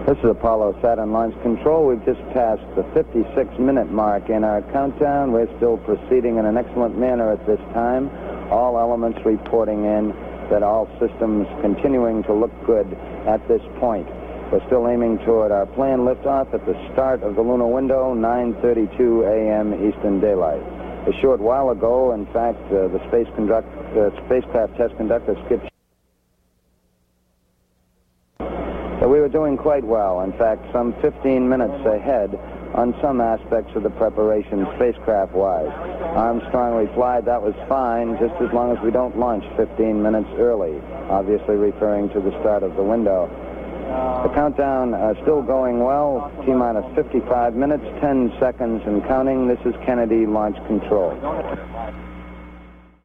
This is Apollo Saturn Launch Control. We've just passed the 56-minute mark in our countdown. We're still proceeding in an excellent manner at this time. All elements reporting in that all systems continuing to look good at this point. We're still aiming toward our planned liftoff at the start of the lunar window, 9:32 a.m. Eastern Daylight. A short while ago, in fact, the spacecraft test conductor, Skip. So we were doing quite well. In fact, some 15 minutes ahead on some aspects of the preparation spacecraft-wise. Armstrong replied that was fine, just as long as we don't launch 15 minutes early, obviously referring to the start of the window. The countdown still going well. T-minus 55 minutes, 10 seconds and counting. This is Kennedy Launch Control.